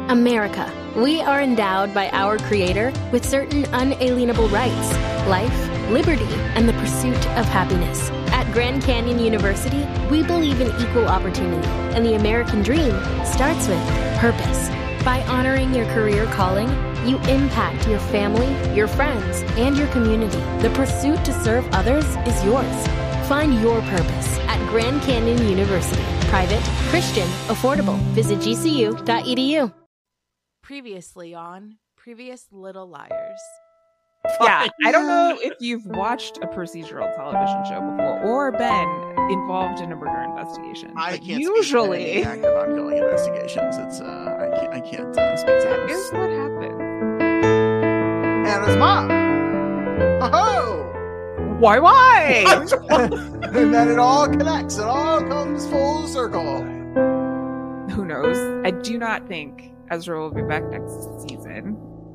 America. We are endowed by our Creator with certain unalienable rights: life, liberty, and the pursuit of happiness. At Grand Canyon University, we believe in equal opportunity, and the American dream starts with purpose. By honoring your career calling, you impact your family, your friends, and your community. The pursuit to serve others is yours. Find your purpose at Grand Canyon University. Private, Christian, affordable. Visit gcu.edu. Previously on Previous Little Liars. Yeah, I don't know if you've watched a procedural television show before or been involved in a murder investigation. I can't usually speak to any active ongoing investigations. It's I can't speak to that those. is what happens. Hannah's mom. Oh, Why? and then it all connects. It all comes full circle. Who knows? I do not think Ezra will be back next season.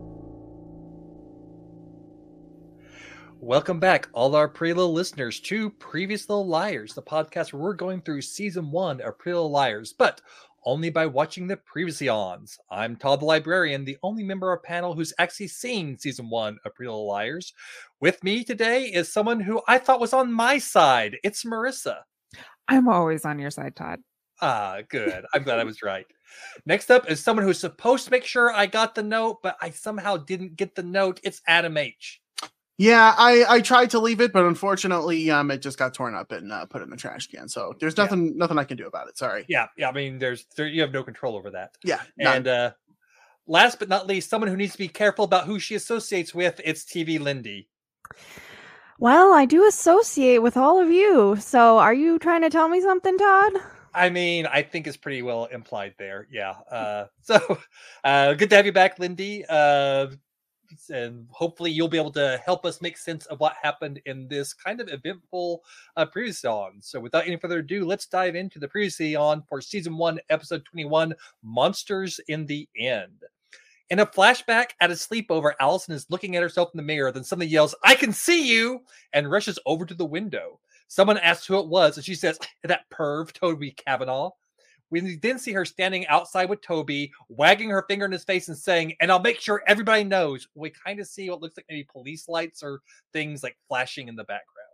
Welcome back, all our Pretty Little listeners, to Previous Little Liars, the podcast where we're going through season 1 of Pretty Little Liars, but only by watching the previously ons. I'm Todd the Librarian, the only member of our panel who's actually seen season 1 of Pretty Little Liars. With me today is someone who I thought was on my side. It's Marissa. I'm always on your side, Todd. Ah, good. I'm glad I was right. Next up is someone who's supposed to make sure I got the note, but I somehow didn't get the note. It's Adam H. Yeah, I tried to leave it, but unfortunately, it just got torn up and put in the trash can. So there's nothing I can do about it. Sorry. Yeah. I mean, you have no control over that. Yeah. And last but not least, someone who needs to be careful about who she associates with. It's TV Lindy. Well, I do associate with all of you. So are you trying to tell me something, Todd? I mean, I think it's pretty well implied there. Yeah. So good to have you back, Lindy. And hopefully you'll be able to help us make sense of what happened in this kind of eventful previously on. So without any further ado, let's dive into the previously on for season 1, episode 21, Monsters in the End. In a flashback at a sleepover, Allison is looking at herself in the mirror. Then somebody yells, "I can see you!" and rushes over to the window. Someone asks who it was, and she says, "That perv, Toby Kavanaugh." We then see her standing outside with Toby, wagging her finger in his face and saying, "And I'll make sure everybody knows." We kind of see what looks like maybe police lights or things like flashing in the background.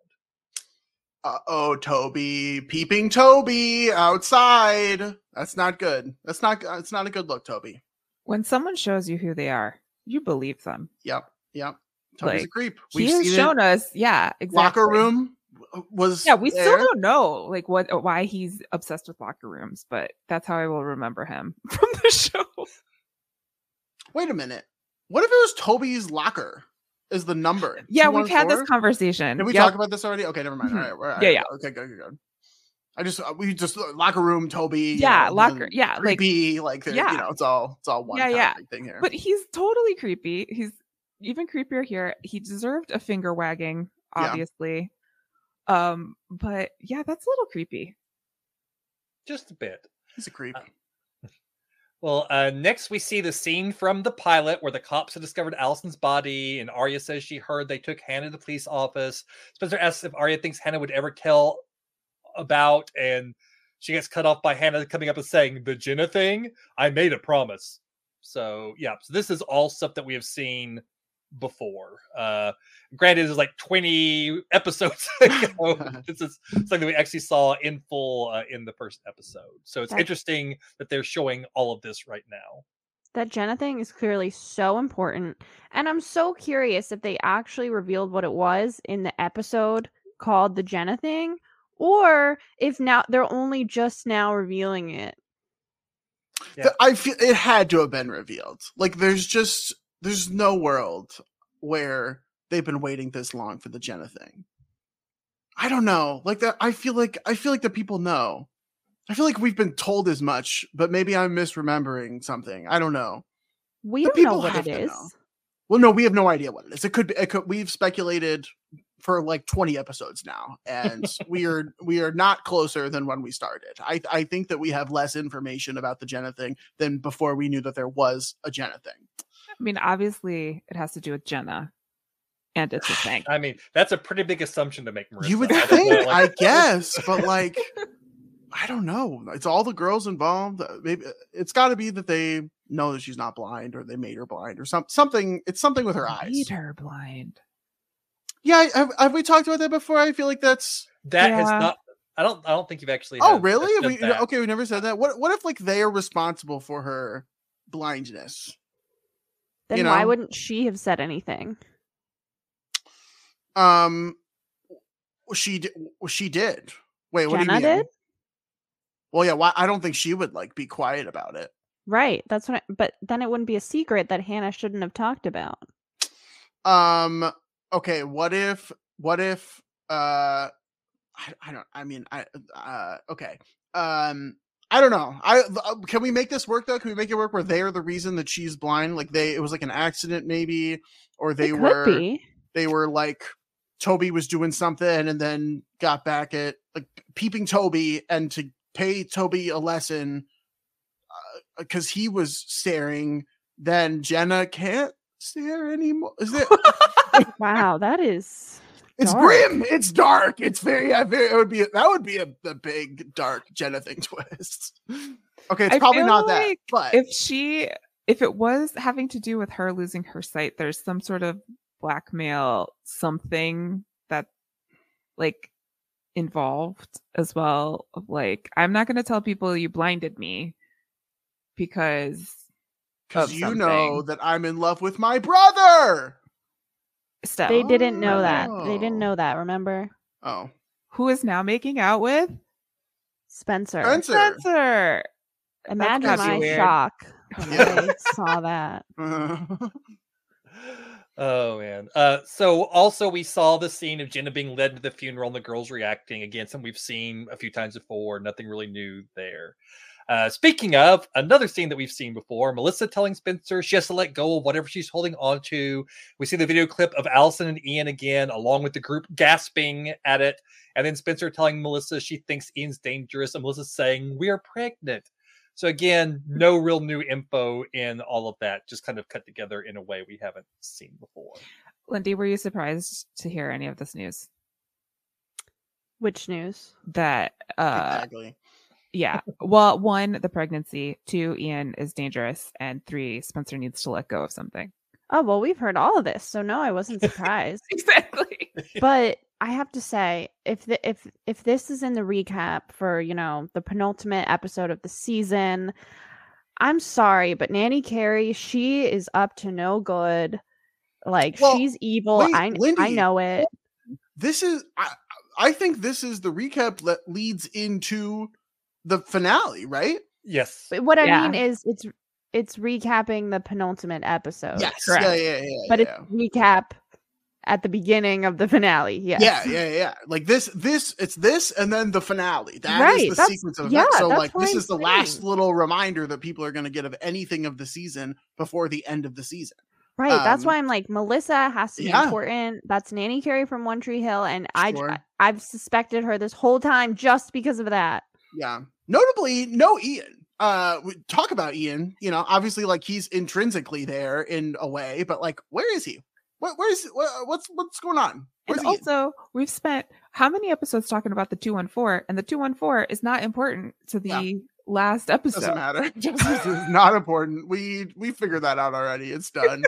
Uh-oh, Toby. Peeping Toby outside. That's not good. It's not a good look, Toby. When someone shows you who they are, you believe them. Yep. Toby's a creep. He has shown us, yeah, exactly. Locker room was we still don't know like why he's obsessed with locker rooms, but that's how I will remember him from the show. Wait a minute. What if it was Toby's locker is the number? Yeah, we've had this conversation. Did we talk about this already? Okay, never mind. Mm-hmm. All right. Yeah. Okay, good. We just locker room, Toby. Yeah, locker. Yeah, creepy. It's all one thing here. But he's totally creepy. He's even creepier here. He deserved a finger wagging, obviously. Yeah. But yeah, that's a little creepy. Just a bit. He's a creep. Well, next we see the scene from the pilot where the cops have discovered Allison's body, and Arya says she heard they took Hannah to the police office. Spencer asks if Arya thinks Hannah would ever tell about, and she gets cut off by Hannah coming up and saying, "The Jenna thing? I made a promise." So this is all stuff that we have seen before. Granted, it was like 20 episodes ago. This is something that we actually saw in full in the first episode. So it's interesting that they're showing all of this right now. That Jenna thing is clearly so important. And I'm so curious if they actually revealed what it was in the episode called The Jenna Thing, or if now they're only just now revealing it. Yeah. I feel it had to have been revealed. Like there's no world where they've been waiting this long for the Jenna thing. I don't know. Like that, I feel like the people know. I feel like we've been told as much, but maybe I'm misremembering something. I don't know. We don't know what it is. Well, no, we have no idea what it is. It could. We've speculated for like 20 episodes now, and we are not closer than when we started. I think that we have less information about the Jenna thing than before we knew that there was a Jenna thing. I mean, obviously, it has to do with Jenna, and it's a thing. I mean, that's a pretty big assumption to make, Marissa. You would think, I guess, but like, I don't know. It's all the girls involved. Maybe it's got to be that they know that she's not blind, or they made her blind, or something. It's something with her eyes. Made her blind. Yeah, have we talked about that before? I feel like has not. I don't think you've actually. Oh, really? We never said that. What if like they are responsible for her blindness? Then why wouldn't she have said anything? She did. Wait, what Jenna do you mean? did? Well, yeah. Why? I don't think she would like be quiet about it. Right. That's what. But then it wouldn't be a secret that Hannah shouldn't have talked about. Okay. What if? Okay. I don't know. Can we make this work though? Can we make it work where they are the reason that she's blind? Like it was like an accident maybe, or they were like Toby was doing something and then got back at like peeping Toby, and to pay Toby a lesson because he was staring, then Jenna can't stare anymore. Is it? Wow, that is. It's dark. grim. It's dark. It's very. That would be a big dark Jenna thing twist. Okay, it's probably not that. But if it was having to do with her losing her sight, there's some sort of blackmail, something that like involved as well. Of like, I'm not going to tell people you blinded me because you know that I'm in love with my brother. Steph. They didn't know that. They didn't know that, remember? Oh. Who is now making out with? Spencer. Imagine my shock when I saw that. Oh, man. So also we saw the scene of Jenna being led to the funeral and the girls reacting. Again, something we've seen a few times before. Nothing really new there. Speaking of, another scene that we've seen before, Melissa telling Spencer she has to let go of whatever she's holding on to. We see the video clip of Allison and Ian again, along with the group gasping at it. And then Spencer telling Melissa she thinks Ian's dangerous, and Melissa saying, "We are pregnant." So again, no real new info in all of that, just kind of cut together in a way we haven't seen before. Lindy, were you surprised to hear any of this news? Which news? That exactly. Yeah. Well, 1, the pregnancy. 2, Ian is dangerous. And 3, Spencer needs to let go of something. Oh, well, we've heard all of this, so no, I wasn't surprised. Exactly. But I have to say, if this is in the recap for, the penultimate episode of the season, I'm sorry, but Nanny Carey, she is up to no good. Like, she's evil. Lindy, I know it. This is, I think this is the recap that leads into the finale, right? Yes. But what I mean is it's recapping the penultimate episode. Yes. Correct. Yeah. But it's recap at the beginning of the finale. Yes. Yeah. Like this it's this and then the finale. That is the sequence of events. So like this is the last little reminder that people are going to get of anything of the season before the end of the season. Right. That's why I'm like, Melissa has to be important. That's Nanny Carey from One Tree Hill, and I've suspected her this whole time just because of that. Yeah. Notably, no Ian. We talk about Ian, obviously like he's intrinsically there in a way, but like where is he? What's going on? And also, we've spent how many episodes talking about the 214, and the 214 is not important to the last episode. Doesn't matter. Justice is not important. We figured that out already. It's done.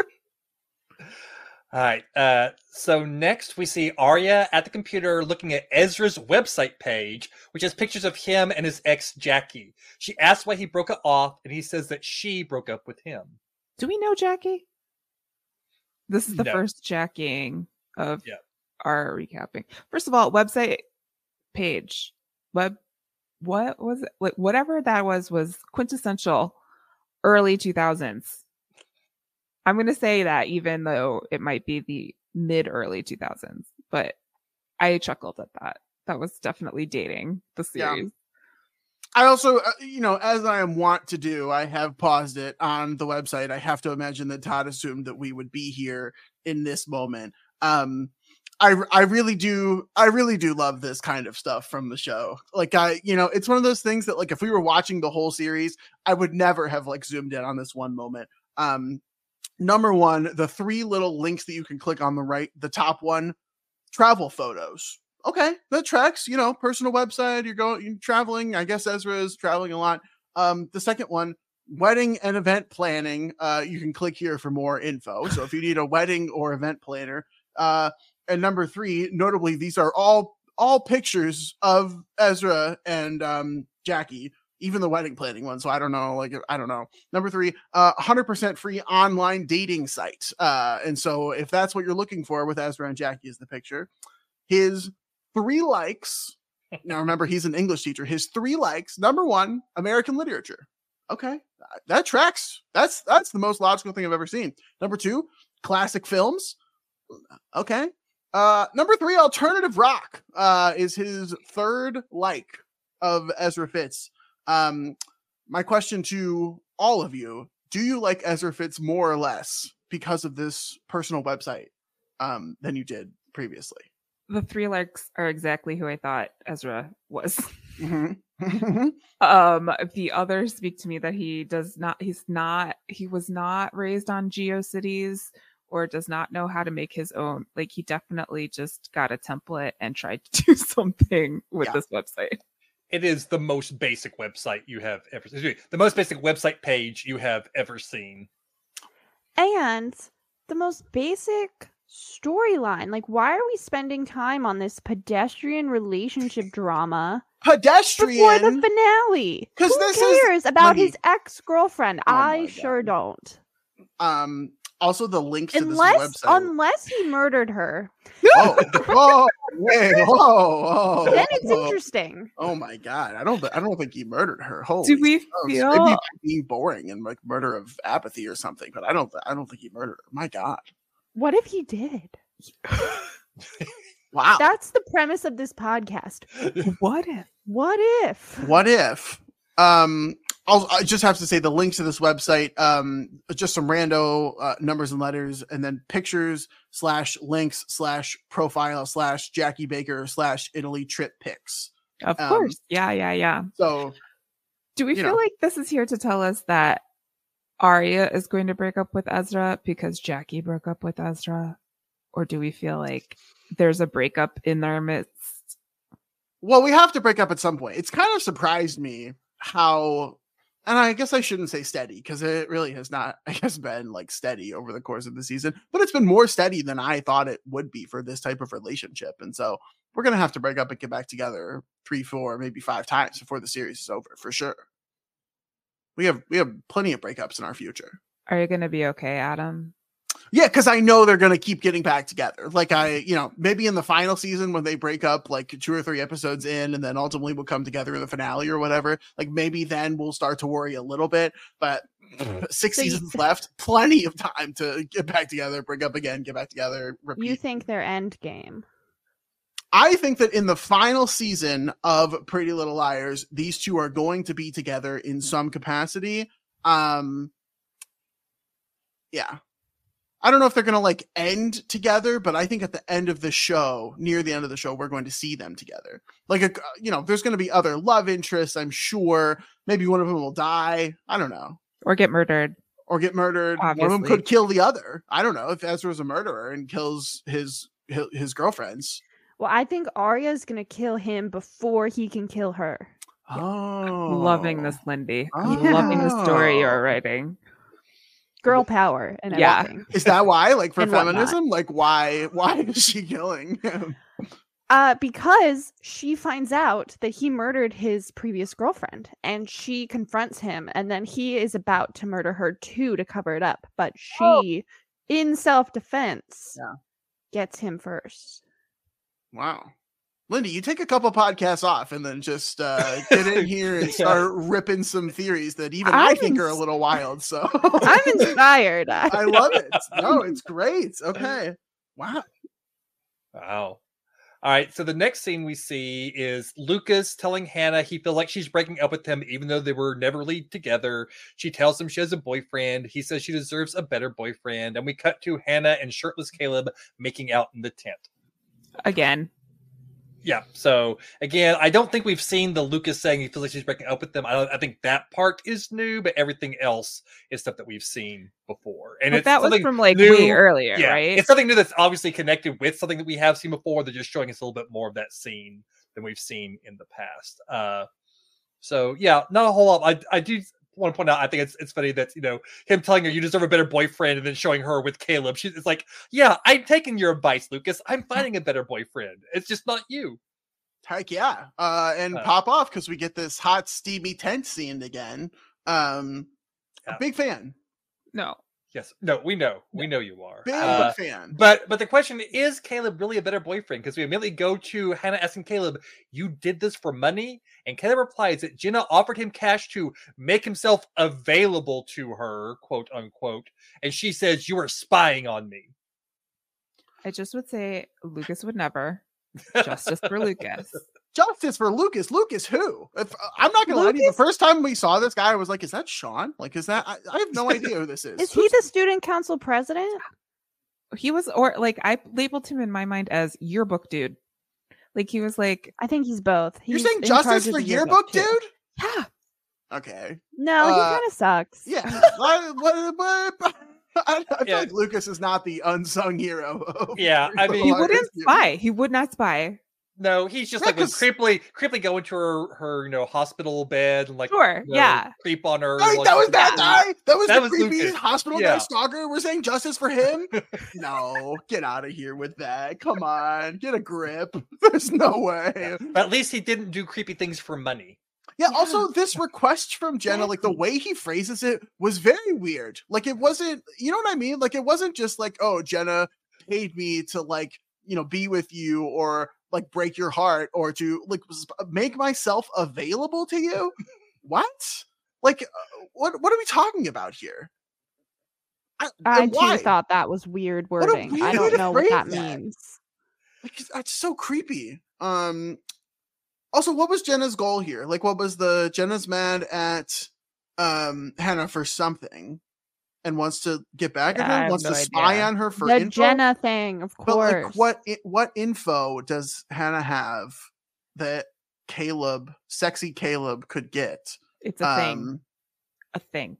All right. So next we see Arya at the computer looking at Ezra's website page, which has pictures of him and his ex Jackie. She asks why he broke it off, and he says that she broke up with him. Do we know Jackie? This is the first Jacking of our recapping. First of all, website page. What was it? Like whatever that was quintessential early 2000s. I'm going to say that even though it might be the mid-early 2000s, but I chuckled at that. That was definitely dating the series. Yeah. I also, as I am wont to do, I have paused it on the website. I have to imagine that Todd assumed that we would be here in this moment. I really do love this kind of stuff from the show. Like it's one of those things that like if we were watching the whole series, I would never have like zoomed in on this one moment. Number 1, the 3 little links that you can click on the right, the top one, travel photos. Okay, that tracks, personal website, you're traveling. I guess Ezra is traveling a lot. The second one, wedding and event planning. You can click here for more info. So if you need a wedding or event planner, and number 3, notably, these are all pictures of Ezra and Jackie, even the wedding planning one. So I don't know. Number 3, 100% free online dating site. And so if that's what you're looking for with Ezra and Jackie is the picture, his 3 likes. Now remember, he's an English teacher. His 3 likes. Number 1, American literature. Okay, that tracks. That's the most logical thing I've ever seen. Number 2, classic films. Okay. Number 3, alternative rock is his 3rd like of Ezra Fitz. My question to all of you: do you like Ezra Fitz more or less because of this personal website than you did previously? The 3 likes are exactly who I thought Ezra was. Mm-hmm. The others speak to me that he was not raised on GeoCities or does not know how to make his own. Like, he definitely just got a template and tried to do something with this website. It is the most basic website you have ever seen. The most basic website page you have ever seen. And the most basic storyline. Like, why are we spending time on this pedestrian relationship drama before the finale? Who cares about his ex-girlfriend? I sure don't. Also, the links to this website. Unless he murdered her. Whoa! Then it's interesting. Oh my god! I don't think he murdered her. Holy! Do we feel maybe being boring and like murder of apathy or something? But I don't think he murdered her. My god! What if he did? Wow! That's the premise of this podcast. What if? What if? What if? I just have to say the links to this website, just some rando numbers and letters, and then pictures /links /profile /Jackie Baker /Italy trip pics. Of course. Yeah. So do we feel like this is here to tell us that Arya is going to break up with Ezra because Jackie broke up with Ezra? Or do we feel like there's a breakup in their midst? Well, we have to break up at some point. It's kind of surprised me how, and I guess I shouldn't say steady because it really has not, I guess, been like steady over the course of the season, but it's been more steady than I thought it would be for this type of relationship. And so we're going to have to break up and get back together 3, 4, maybe 5 times before the series is over, for sure. We have plenty of breakups in our future. Are you going to be okay, Adam? Yeah, because I know they're going to keep getting back together. Like maybe in the final season when they break up like 2 or 3 episodes in and then ultimately will come together in the finale or whatever, like maybe then we'll start to worry a little bit, but 6 seasons left, plenty of time to get back together, break up again, get back together, repeat. You think they're end game? I think that in the final season of Pretty Little Liars, these two are going to be together in some capacity. Yeah. I don't know if they're going to like end together, but I think at the end of the show, near the end of the show, we're going to see them together. Like, there's going to be other love interests, I'm sure. Maybe one of them will die. I don't know. Or get murdered. Obviously. One of them could kill the other. I don't know if Ezra's a murderer and kills his girlfriends. Well, I think Arya's going to kill him before he can kill her. Oh. Loving this, Lindy. Loving the story you're writing. Girl power and everything. Is that why? Like for feminism? Like why is she killing him? Because she finds out that he murdered his previous girlfriend and she confronts him and then he is about to murder her too to cover it up. But she, in self-defense, gets him first. Wow. Lindy, you take a couple podcasts off and then just get in here and start ripping some theories that even I think are a little wild. So I'm inspired. I love it. No, it's great. Okay. Wow. All right. So the next scene we see is Lucas telling Hannah he feels like she's breaking up with him, even though they were never really together. She tells him she has a boyfriend. He says she deserves a better boyfriend. And we cut to Hannah and shirtless Caleb making out in the tent. Again. Yeah. So again, I don't think we've seen the Lucas saying he feels like she's breaking up with them. I think that part is new, but everything else is stuff that we've seen before. And that was from like way earlier, right? It's something new that's obviously connected with something that we have seen before. They're just showing us a little bit more of that scene than we've seen in the past. So yeah, not a whole lot. I do want to point out, I think it's funny that, him telling her you deserve a better boyfriend and then showing her with Caleb. It's like, yeah, I'm taking your advice, Lucas. I'm finding a better boyfriend. It's just not you. Heck yeah. And pop off because we get this hot, steamy tent scene again. A big fan. No. Yes. No, we know. We know you are. Big fan. But the question is Caleb really a better boyfriend? Because we immediately go to Hannah asking Caleb, you did this for money? And Caleb replies that Jenna offered him cash to make himself available to her, quote unquote. And she says, you were spying on me. I just would say Lucas would never. Justice for Lucas. Justice for Lucas. Lucas who? I'm not gonna lie to you, the first time we saw this guy, I was like, is that Sean? Like, is that I have no idea who this is. Is he the student council president? He was, or like I labeled him in my mind as yearbook dude. Like he was like, I think he's both. You're saying Justice for yearbook dude? Yeah. Okay. No, he kind of sucks. Yeah. I feel like Lucas is not the unsung hero. Yeah, I mean, he wouldn't spy. He would not spy. No, he's just like would creepily go into her hospital bed and like creep on her. Like, that was that guy. That was the creepy Lucas. Hospital guy stalker. We're saying justice for him. No, get out of here with that. Come on, get a grip. There's no way. But at least he didn't do creepy things for money. Yeah, also this request from Jenna, like the way he phrases it was very weird. Like it wasn't, you know what I mean? Like it wasn't just like, oh, Jenna paid me to like, be with you or like break your heart or to like make myself available to you. What? Like, what are we talking about here? I too thought that was weird wording. I don't know what that means. Like, it's so creepy. Also, what was Jenna's goal here? Like, what was Jenna's mad at Hannah for something and wants to get back at her? Wants to spy on her for the info? Jenna thing, of course. But like, what info does Hannah have that sexy Caleb could get? It's a thing. A thing.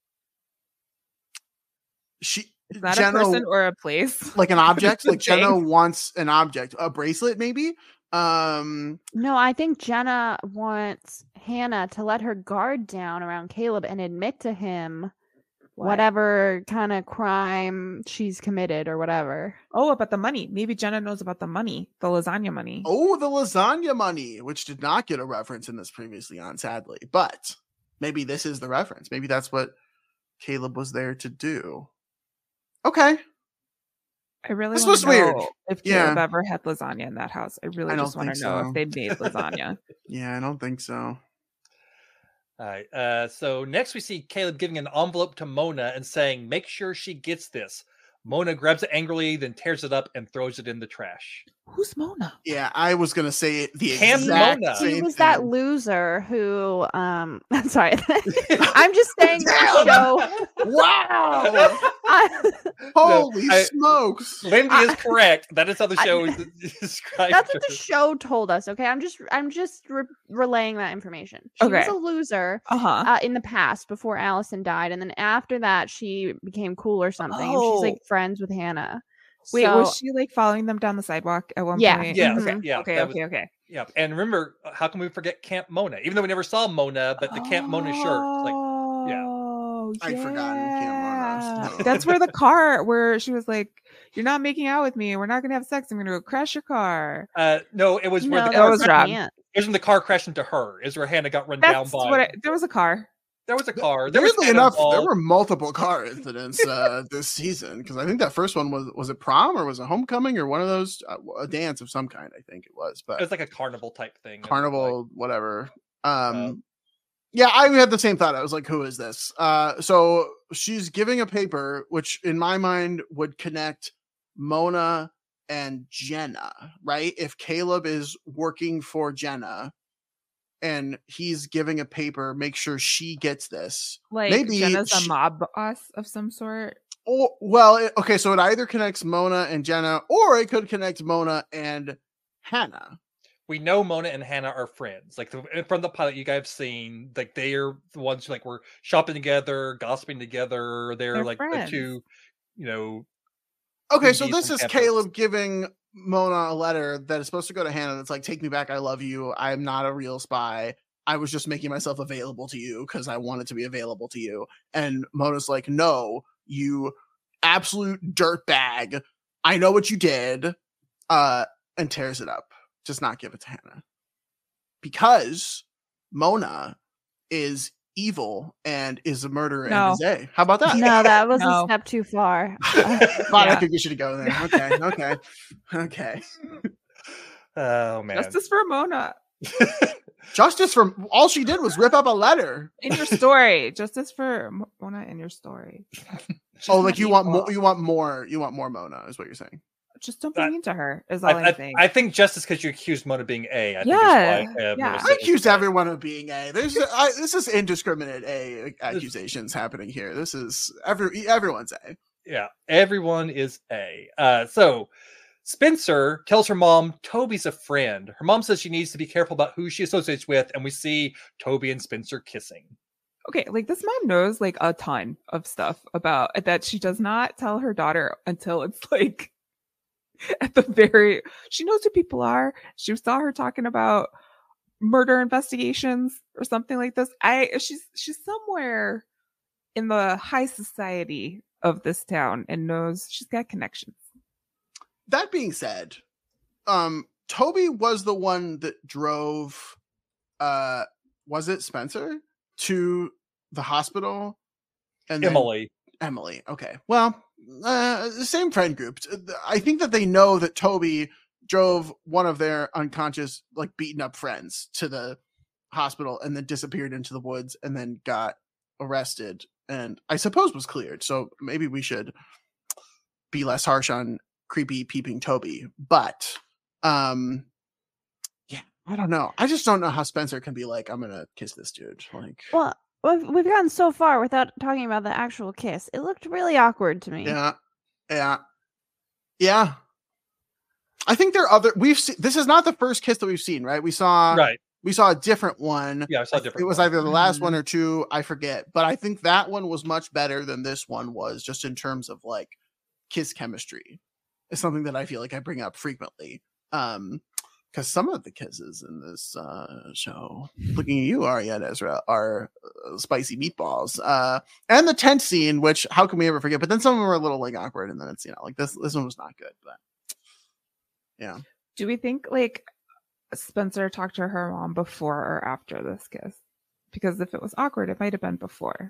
It's not Jenna, a person or a place. Like an object? Like Jenna wants an object. A bracelet, maybe? No, I think Jenna wants Hannah to let her guard down around Caleb and admit to him whatever kind of crime she's committed or whatever. Oh, about the money. Maybe Jenna knows about the money, the lasagna money. Oh, the lasagna money, which did not get a reference in this previously on, sadly. But maybe this is the reference. Maybe that's what Caleb was there to do. Okay. I really want to know if Caleb ever had lasagna in that house. I really just want to know if they made lasagna. Yeah, I don't think so. All right. So next we see Caleb giving an envelope to Mona and saying, make sure she gets this. Mona grabs it angrily, then tears it up and throws it in the trash. Who's Mona? Yeah, I was going to say the exact Mona. same He was thing. that loser who, sorry. I'm just saying the show. Wow. Holy smokes. Lindy is correct. That is how the show is described. That's what the show told us. Okay. I'm just relaying that information. She was a loser in the past before Allison died. And then after that, she became cool or something. She's like friends with Hannah. Wait, was she like following them down the sidewalk at one point? Yeah. Okay. Okay. Yeah. And remember, how can we forget Camp Mona? Even though we never saw Mona, but the Camp Mona shirt. Like, I'd forgotten Camp Mona. That's where she was like, you're not making out with me. We're not going to have sex. I'm going to go crash your car. No, it was where the car was robbed. It was when the car crashed into her. Is where Hannah got run down by. There was a car. There was a car. Weirdly enough, there were multiple car incidents this season because I think that first one was it prom or was it homecoming or one of those a dance of some kind. I think it was, but it was like a carnival type thing. Carnival, whatever. Yeah, I had the same thought. I was like, "Who is this?" So she's giving a paper, which in my mind would connect Mona and Jenna, right? If Caleb is working for Jenna. And he's giving a paper, make sure she gets this. Like maybe Jenna's a mob boss of some sort. Oh, well, okay. So it either connects Mona and Jenna, or it could connect Mona and Hannah. We know Mona and Hannah are friends. Like from the pilot you guys have seen, like they are the ones who like were shopping together, gossiping together. They're like friends. The two, Okay, so this is Caleb giving Mona a letter that is supposed to go to Hannah that's like, take me back, I love you, I'm not a real spy, I was just making myself available to you because I wanted to be available to you. And Mona's like, no, you absolute dirtbag. I know what you did. And tears it up. Does not give it to Hannah. Because Mona is evil and is a murderer and is A. How about that? No, that was a step too far. I think you should go there. Okay. Oh man. Justice for Mona. Justice for all she did was rip up a letter in your story. Justice for Mona in your story. Like you want more. You want more Mona is what you're saying. Just don't be mean to her. Is all I'm saying. I think just because you accused Mona of being A. I accused everyone of being A. This is indiscriminate A accusations happening here. This is everyone's A. Yeah, everyone is A. So Spencer tells her mom Toby's a friend. Her mom says she needs to be careful about who she associates with, and we see Toby and Spencer kissing. Okay, like this mom knows like a ton of stuff about that she does not tell her daughter until it's like at the very. She knows who people are. She saw her talking about murder investigations or something like this. She's somewhere in the high society of this town and knows she's got connections. That being said, Toby was the one that drove, was it Spencer to the hospital? And Emily. Okay. Well, same friend group. I think that they know that Toby drove one of their unconscious, like beaten up friends to the hospital and then disappeared into the woods and then got arrested and I suppose was cleared. So maybe we should be less harsh on creepy peeping Toby, but I don't know. I just don't know how Spencer can be like, I'm gonna kiss this dude. Like, well, we've gotten so far without talking about the actual kiss. It looked really awkward to me. Yeah. I think there are other. We've seen. This is not the first kiss that we've seen, right? We saw a different one. Yeah, I saw a different. It was either the last one or two. I forget, but I think that one was much better than this one was, just in terms of like kiss chemistry. Is something that I feel like I bring up frequently. Because some of the kisses in this show, looking at you, Arya and Ezra, are spicy meatballs. And the tent scene, which how can we ever forget? But then some of them were a little like awkward, and then it's like this one was not good. But yeah, do we think like Spencer talked to her mom before or after this kiss? Because if it was awkward, it might have been before.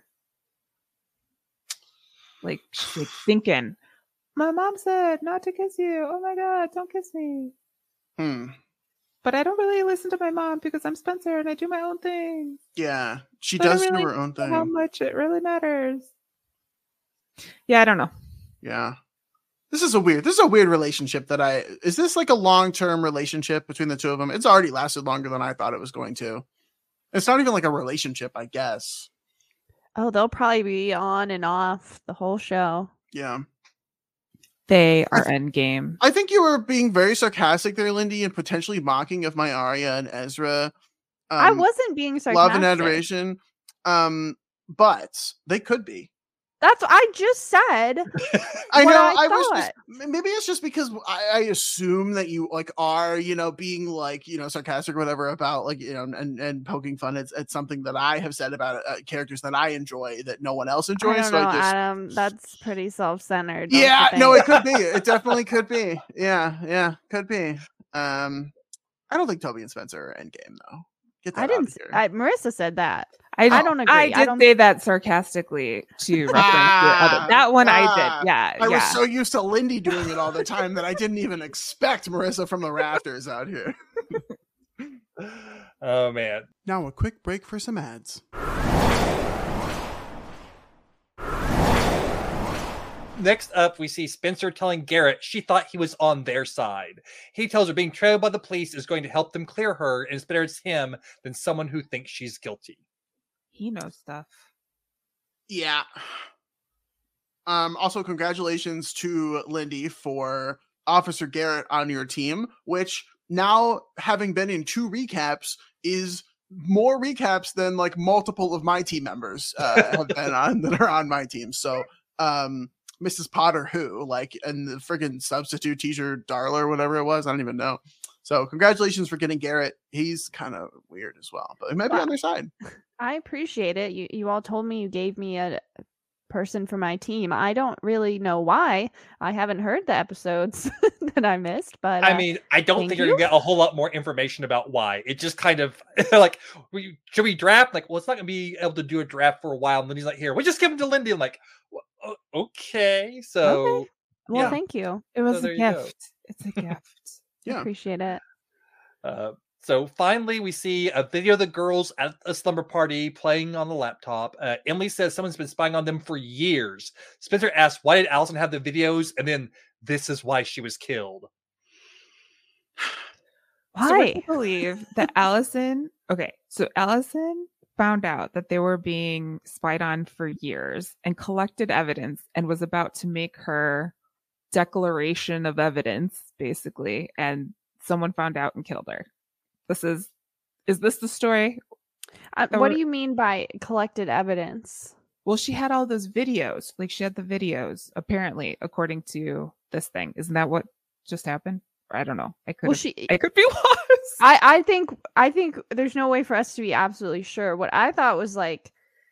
Like she's like thinking, my mom said not to kiss you. Oh my god, don't kiss me. But I don't really listen to my mom because I'm Spencer and I do my own thing. Yeah, she does do her own thing. How much it really matters. Yeah, I don't know. Yeah. This is a weird relationship is this like a long-term relationship between the two of them? It's already lasted longer than I thought it was going to. It's not even like a relationship, I guess. Oh, they'll probably be on and off the whole show. Yeah. They are endgame. I think you were being very sarcastic there, Lindy, and potentially mocking of my Arya and Ezra. I wasn't being sarcastic. Love and adoration. But they could be. That's what I just said. I know. Maybe it's just because I assume that you like are, being like, sarcastic or whatever about like, and poking fun at something that I have said about characters that I enjoy that no one else enjoys. I don't know, Adam, that's pretty self-centered. Yeah, no, it could be. It definitely could be. Yeah, could be. I don't think Toby and Spencer are endgame though. Get that out of here. Marissa said that. I don't agree. I did say that sarcastically to reference the other. That one I did. Yeah. I was so used to Lindy doing it all the time that I didn't even expect Marissa from the rafters out here. Oh, man. Now a quick break for some ads. Next up, we see Spencer telling Garrett she thought he was on their side. He tells her being trailed by the police is going to help them clear her, and it's better it's him than someone who thinks she's guilty. He knows stuff. Yeah. Also, congratulations to Lindy for Officer Garrett on your team, which now, having been in 2 recaps, is more recaps than like multiple of my team members have been on that are on my team. So, Mrs. Potter, and the friggin' substitute teacher Darla or whatever it was, I don't even know. So congratulations for getting Garrett. He's kind of weird as well, but he might be on their side. I appreciate it. You all told me you gave me a person for my team. I don't really know why. I haven't heard the episodes that I missed, but I mean, I don't think you're gonna get a whole lot more information about why. It just kind of like, should we draft? Like, well, it's not gonna be able to do a draft for a while. And then he's like, here, we just give him to Lindy. I'm like, well, okay, so okay. Well, thank you. It was a gift. It's a gift. I appreciate it. So finally, we see a video of the girls at a slumber party playing on the laptop. Emily says someone's been spying on them for years. Spencer asks, why did Allison have the videos? And then this is why she was killed. Why? So I believe that Allison... Okay, so Allison found out that they were being spied on for years and collected evidence and was about to make her declaration of evidence, basically. And someone found out and killed her. Is this the story? What do you mean by collected evidence? Well, she had all those videos. Like, she had the videos, apparently, according to this thing. Isn't that what just happened? Or I don't know. I could be lost. I think there's no way for us to be absolutely sure. What I thought was like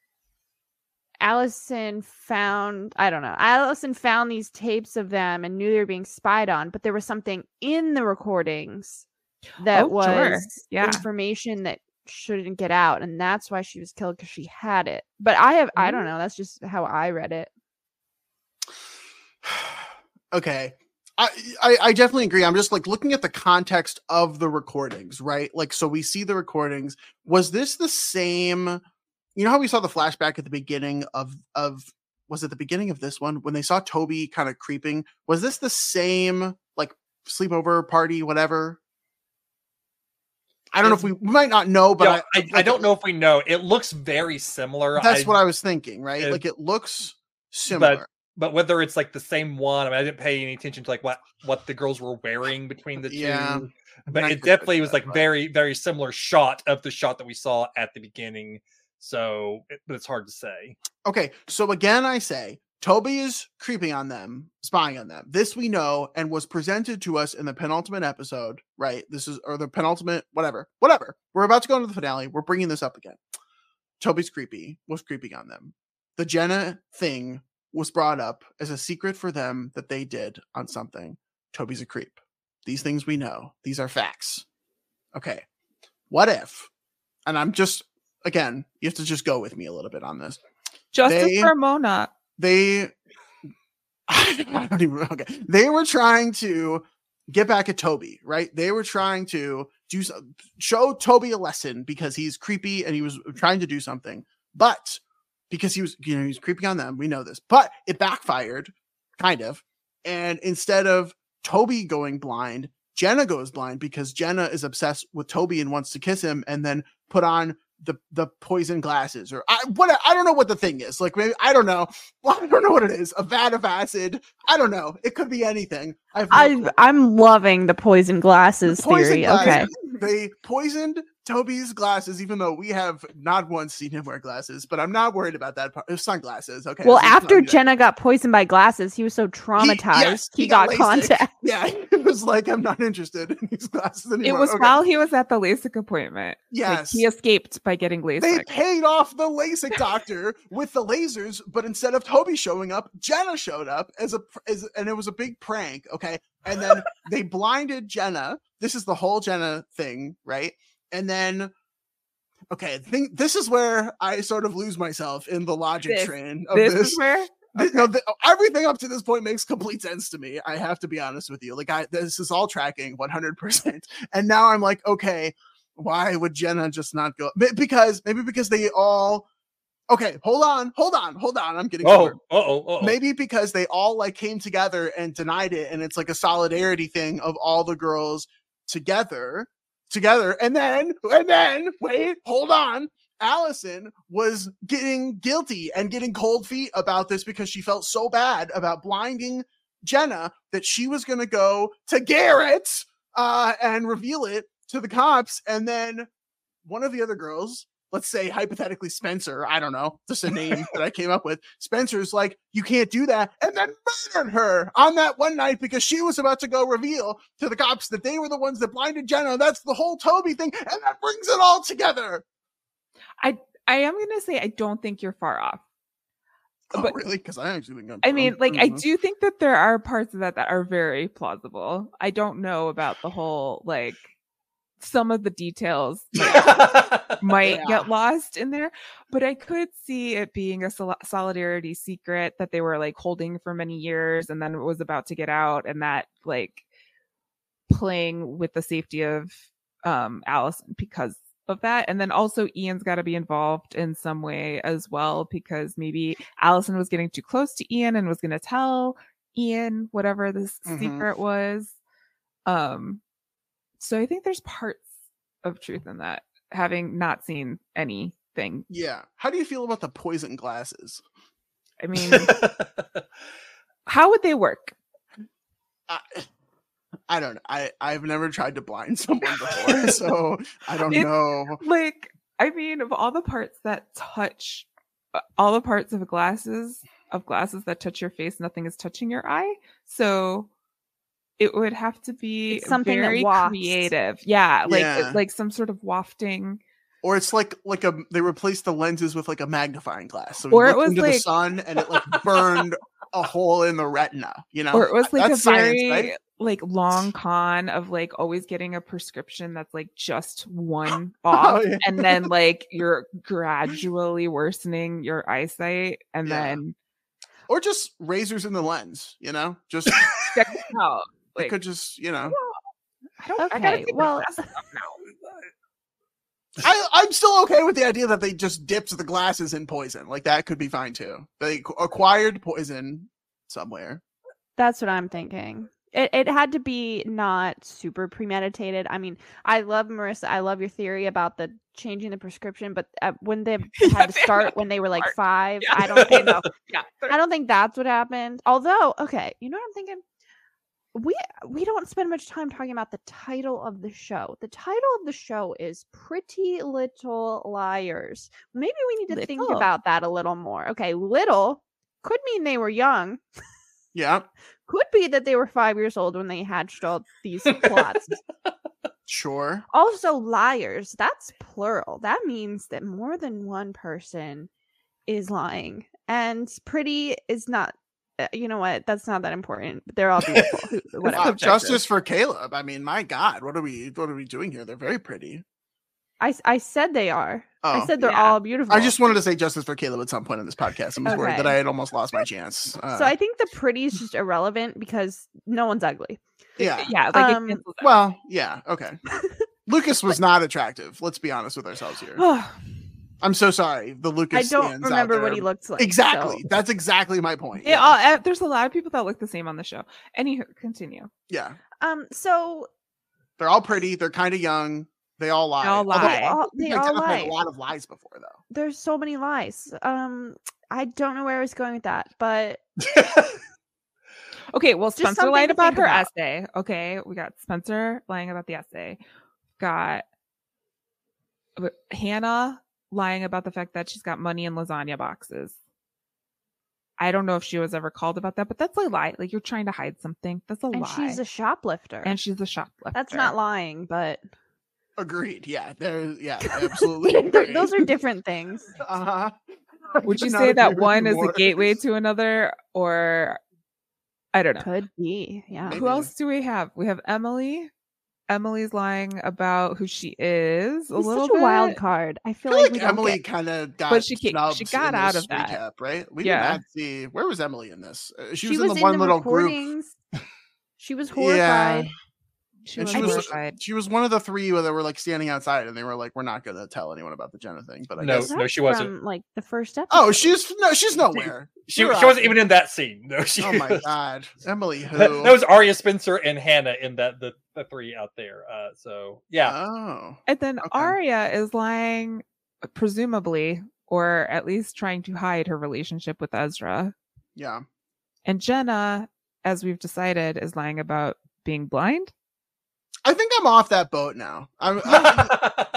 Allison found these tapes of them and knew they were being spied on, but there was something in the recordings that was information that shouldn't get out, and that's why she was killed, because she had it. But I don't know, that's just how I read it. Okay. I definitely agree. I'm just like looking at the context of the recordings, right? Like, so we see the recordings. Was this the same, you know how we saw the flashback at the beginning of was it the beginning of this one when they saw Toby kind of creeping? Was this the same like sleepover party, whatever? I don't know if we might not know, but I don't know if we know. It looks very similar. That's what I was thinking, right? Like it looks similar. But whether it's like the same one, I mean, I didn't pay any attention to like what the girls were wearing between the two. But it definitely was like very, very similar shot of the shot that we saw at the beginning. So, but it's hard to say. Okay, so again, I say Toby is creeping on them, spying on them. This we know and was presented to us in the penultimate episode, right? Or the penultimate, whatever. We're about to go into the finale. We're bringing this up again. Toby's was creeping on them. The Jenna thing was brought up as a secret for them that they did on something. Toby's a creep. These things we know. These are facts. Okay. What if, and I'm just, again, you have to just go with me a little bit on this. Justice for Mona. They were trying to get back at Toby, right? They were trying to show Toby a lesson because he's creepy and he was trying to do something, but because he was creeping on them, we know this, but it backfired, kind of. And instead of Toby going blind, Jenna goes blind because Jenna is obsessed with Toby and wants to kiss him, and then put on the poison glasses, or I don't know what the thing is. Like, maybe I don't know. Well, I don't know what it is. A vat of acid. I don't know. It could be anything. I'm loving the poison glasses theory. Okay. They poisoned Toby's glasses, even though we have not once seen him wear glasses, but I'm not worried about that part. Sunglasses. Okay. Well, after Jenna got poisoned by glasses, he was so traumatized. He got contact. Yeah. It was like, I'm not interested in these glasses anymore. It was while he was at the LASIK appointment. Yes. Like, he escaped by getting LASIK. They paid off the LASIK doctor with the lasers, but instead of Toby showing up, Jenna showed up and it was a big prank. Okay. And then they blinded Jenna. This is the whole Jenna thing, right? And then, okay, this is where I sort of lose myself in the logic train of this. Is where? Okay. No, everything up to this point makes complete sense to me. I have to be honest with you. Like, this is all tracking 100%. And now I'm like, okay, why would Jenna just not go? Maybe because they all. Okay, hold on. I'm getting over. Maybe because they all like came together and denied it, and it's like a solidarity thing of all the girls together, and then wait, hold on. Allison was getting guilty and getting cold feet about this because she felt so bad about blinding Jenna that she was going to go to Garrett and reveal it to the cops, and then one of the other girls let's say hypothetically Spencer, I don't know, just a name that I came up with. Spencer's like, you can't do that, and then murdered her on that one night because she was about to go reveal to the cops that they were the ones that blinded Jenna. That's the whole Toby thing, and that brings it all together. I am gonna say I don't think you're far off. Oh, but, really? Because I actually think I do think that there are parts of that are very plausible. I don't know about the whole, like, some of the details might get lost in there, but I could see it being a solidarity secret that they were like holding for many years and then it was about to get out, and that like playing with the safety of Allison because of that. And then also Ian's got to be involved in some way as well, because maybe Allison was getting too close to Ian and was going to tell Ian whatever this secret was. So I think there's parts of truth in that, having not seen anything. Yeah. How do you feel about the poison glasses? I mean, how would they work? I don't know. I've never tried to blind someone before, so I don't know. Like, I mean, of all the parts that touch, all the parts of glasses that touch your face, nothing is touching your eye. So it would have to be something very that creative. Yeah, like some sort of wafting. Or it's like they replaced the lenses with like a magnifying glass. So or you it was into like the sun and it like burned a hole in the retina, you know? Or it was like that's a very science, right? like long con of like always getting a prescription that's like just one off, and then like you're gradually worsening your eyesight, and then or just razors in the lens, you know? Just check it out. Like, could just, you know. I'm still okay with the idea that they just dipped the glasses in poison. Like that could be fine too. They acquired poison somewhere. That's what I'm thinking. It had to be not super premeditated. I mean, I love Marissa. I love your theory about the changing the prescription, but when they had to start when they were like 5, I don't think. I don't think that's what happened. Although, okay, you know what I'm thinking? We don't spend much time talking about the title of the show. The title of the show is Pretty Little Liars. Maybe we need to think about that a little more. Okay, little could mean they were young. Yeah. Could be that they were 5 years old when they hatched all these plots. Sure. Also, liars. That's plural. That means that more than one person is lying. And pretty is not. You know what? That's not that important. They're all beautiful. Whatever. Justice for Caleb. I mean, my God, what are we doing here? They're very pretty. I said they are. Oh, I said they're all beautiful. I just wanted to say justice for Caleb at some point in this podcast. I was worried that I had almost lost my chance. So I think the pretty is just irrelevant because no one's ugly. Yeah. Yeah. Well, yeah. Okay. Lucas was not attractive. Let's be honest with ourselves here. I'm so sorry. The Lucas. I don't remember what he looks like. Exactly. So. That's exactly my point. There's a lot of people that look the same on the show. Anywho, continue. Yeah. So they're all pretty. They're kind of young. They all lie. They all lie. A lot of lies before, though. There's so many lies. I don't know where I was going with that, but okay. Well, Spencer lied about her essay. Okay, we got Spencer lying about the essay. Got Hannah lying about the fact that she's got money in lasagna boxes. I don't know if she was ever called about that, but that's a lie. Like, you're trying to hide something. That's a lie. And she's a shoplifter. That's not lying, but agreed. Yeah, absolutely. Those are different things. Would you say that one is a gateway to another, or I don't know? Could be. Yeah. Maybe. Who else do we have? We have Emily. Emily's lying about who she is. She's such a wild card. I feel like Emily kind of got, but she got out of that recap, right? We did not see where was Emily in this. She was in the one little group. She was horrified. Yeah. She was one of the 3 that were like standing outside, and they were like, "We're not going to tell anyone about the Jenna thing." But I guess she wasn't. From, like the first episode. Oh, she's nowhere. She wasn't even in that scene. No, oh my God, Emily. Who? That was Arya, Spencer, and Hannah in the 3 out there. So yeah. Oh. And then Arya is lying, presumably, or at least trying to hide her relationship with Ezra. Yeah. And Jenna, as we've decided, is lying about being blind. I think I'm off that boat now.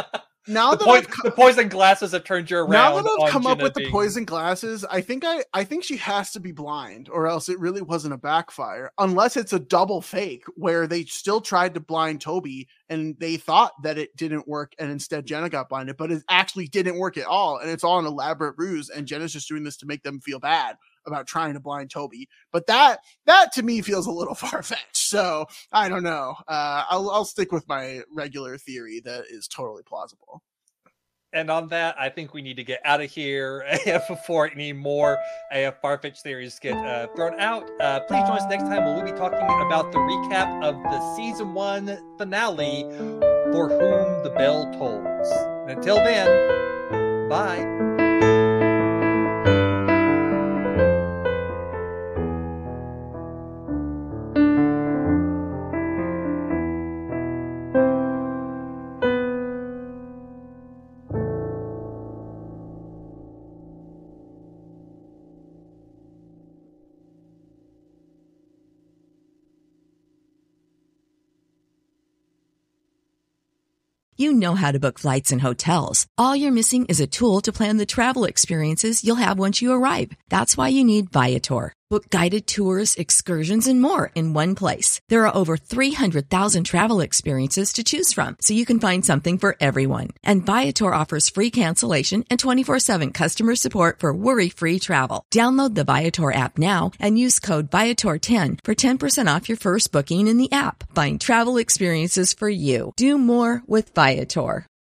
now the poison glasses have turned you around. Now that I've come Jenna up with the poison glasses, I think she has to be blind, or else it really wasn't a backfire. Unless it's a double fake where they still tried to blind Toby and they thought that it didn't work, and instead Jenna got blinded, but it actually didn't work at all, and it's all an elaborate ruse, and Jenna's just doing this to make them feel bad about trying to blind Toby. But that to me feels a little far-fetched. So I don't know. I'll stick with my regular theory that is totally plausible. And on that, I think we need to get out of here before any more far-fetched theories get thrown out. Please join us next time when we'll be talking about the recap of the season 1 finale, For Whom the Bell Tolls. And until then, bye. You know how to book flights and hotels. All you're missing is a tool to plan the travel experiences you'll have once you arrive. That's why you need Viator. Book guided tours, excursions, and more in one place. There are over 300,000 travel experiences to choose from, so you can find something for everyone. And Viator offers free cancellation and 24/7 customer support for worry-free travel. Download the Viator app now and use code Viator10 for 10% off your first booking in the app. Find travel experiences for you. Do more with Viator.